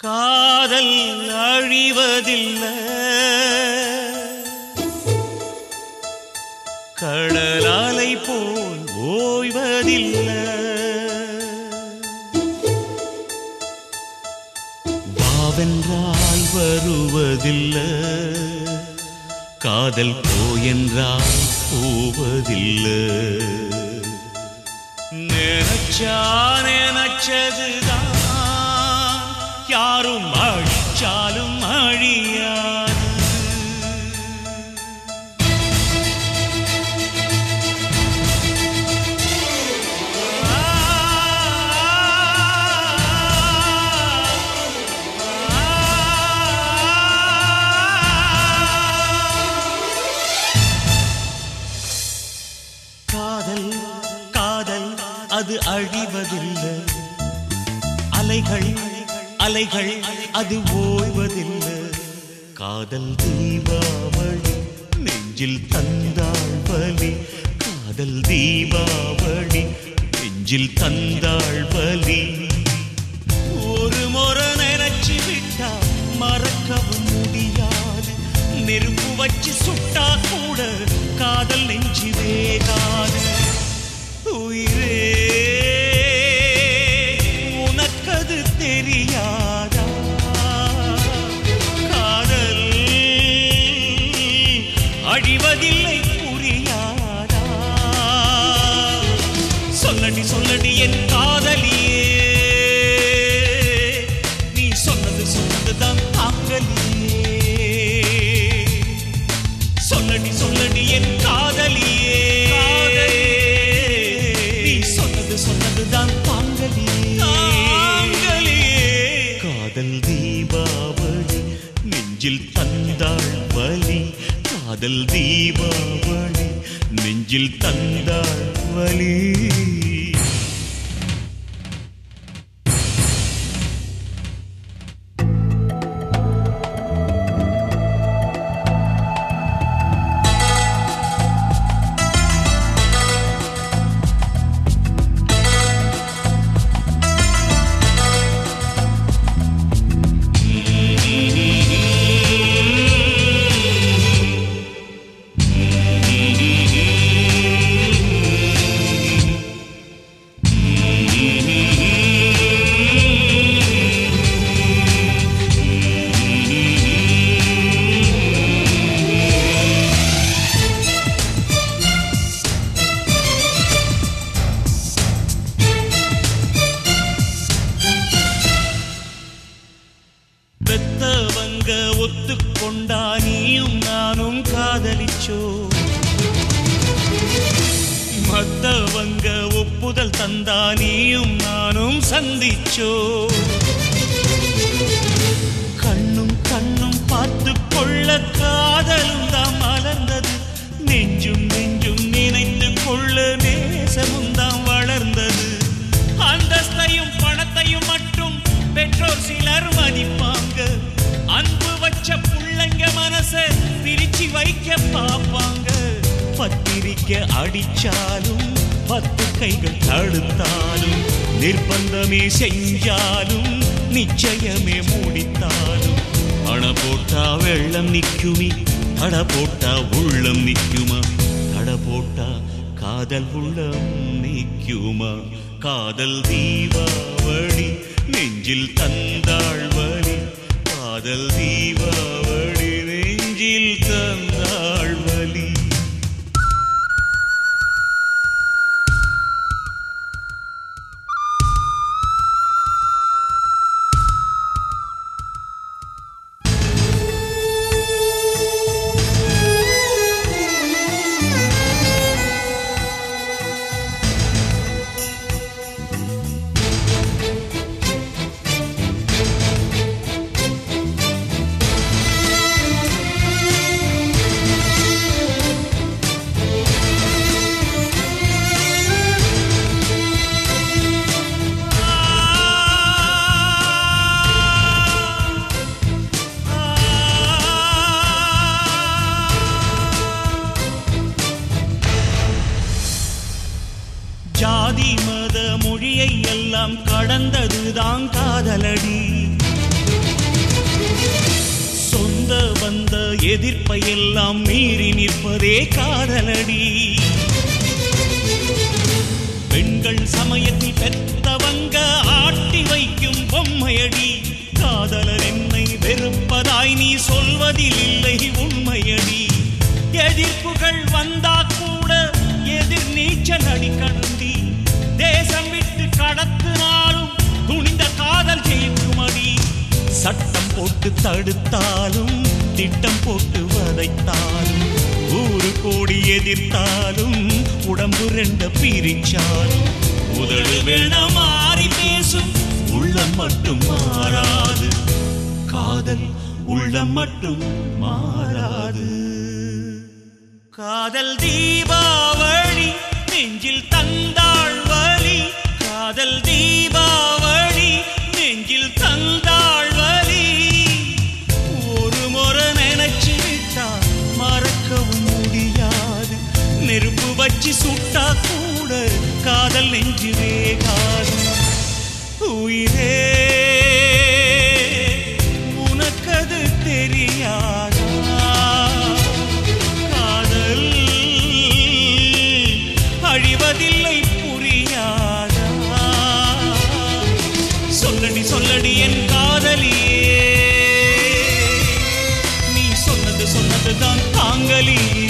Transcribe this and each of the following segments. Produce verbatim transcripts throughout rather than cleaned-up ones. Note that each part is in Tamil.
காதல் அழிவதில்லை, கடலாலை போல் ஓய்வதில்லை. வாவென்றால் வருவதில்லை, காதல் போயென்றால் போவதில்லை. நினைச்சா நினைச்சதுதான் யாரும் அழிச்சாலும் அழியாது. காதல் காதல் அது அழிவதில்லை, அலைகள் அலைகள் அது ஓய்வதில்லை. காதல் தீபாவளி நெஞ்சில் தந்தாள் பலி, காதல் தீபாவளி நெஞ்சில் தந்தாள் பலி. ஒரு முறை நினைச்சு விட்டா மறக்கவும் முடியாது, நெருப்பு வச்சு சுட்டா கூட காதல் நெஞ்சு வேகாது. உயிரே உனக்கது தெரியாதா, காதல் அழிவதில்லை புரியாதா. சொல்லடி சொல்லடி என் காதலியே, நீ சொன்னது சொன்னதுதான் தாங்கலியே. சொல்லடி சொல்லடி என் காதலியே, நீ சொன்னது சொன்னதுதான் தாங்கலியே. காதல் தீபாவளி நெஞ்சில் தந்தாள் வலி, காதல் தீபாவளி நெஞ்சில் தந்தாள் வலி. பெத்தவங்க ஒத்துக்கொண்டா நீயும் நானும் காதலிச்சோ, மத்தவங்க ஒப்புதல் தந்தா நீயும் நானும் சந்திச்சோ. கண்ணும் கண்ணும் பார்த்து கொள்ள காதலும் தான் மலர்ந்தது, நெஞ்சும் நெஞ்சும் நினைத்து கொள்ள நேசமும் தான் வளர்ந்தது. அந்தஸ்தையும் பணத்தையும் மட்டும் பெற்றோர் சிலர் மதிப்பாங்க, அன்பு வச்ச புள்ளைங்க மனச பிரிச்சு வைக்க பாப்பாங்க. பத்திரிக்கை அடிச்சாலும் பத்து கைகள் தடுத்தாலும், நிர்பந்தமே செஞ்சாலும் நிச்சயமே மூடித்தாலும், அண போட்டா வெள்ளம் நிக்குமி, தட போட்டா உள்ளம் நிக்குமா, தட போட்டா காதல் உள்ளம் நிக்குமா. காதல் தீபாவளி நெஞ்சில் தந்தாள் வலி, காதல் தீபாவளி நெஞ்சில் தந்தாள் வலி. ஜாதி மத மொழியை எல்லாம் கடந்ததுதான் காதலடி. எதிர்ப்பை எல்லாம் மீறி நிற்பதே காதலடி. பெண்கள் சமயத்தில் பெத்தவங்க ஆட்டி வைக்கும் பொம்மையடி. காதலர் என்னை வெறுப்பதாய் நீ சொல்வதில் இல்லை உண்மையடி. எதிர்ப்புகள் வந்தா கூட எதிர் நீச்சல் அடிக்கணுண்டி. தேசம் விட்டு கடத்தினாலும் துணிந்த காதல் ஜெயிக்குமடி. சட்டம் போட்டு தடுத்தாலும் திட்டம் போட்டு வதைத்தாலும் ஊரு கோடி எதிர்த்தாலும் உடம்பு ரெண்ட பிரிச்சாலும் உதடு வேண மாறி பேசும் உள்ளம் மட்டும் மாறாது. காதல் உள்ளம் மட்டும் மாறாது. காதல் தீபாவளி நெஞ்சில் தந்தாள் வலி. காதல் தீபாவளி நெஞ்சில் தந்தாள் வலி. ஒரு முறை நினைச்சு விட்டா மறக்கவும் முடியாது. நெருப்பு வச்சு சுட்டா கூட காதல் நெஞ்சு வேகாது. உயிரே உனக்கது தெரியாதா? காதல் அழிவதில்லை புரியாதா? சொல்லடி சொல்லடி என் காதலியே, நீ சொன்னது சொன்னதுதான் தாங்கலியே.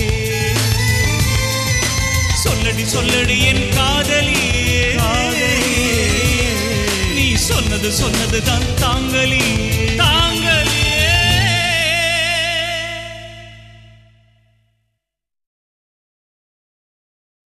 சொல்லடி சொல்லடி என் காதலியே, நீ சொன்னது சொன்னதுதான் தாங்கலியே.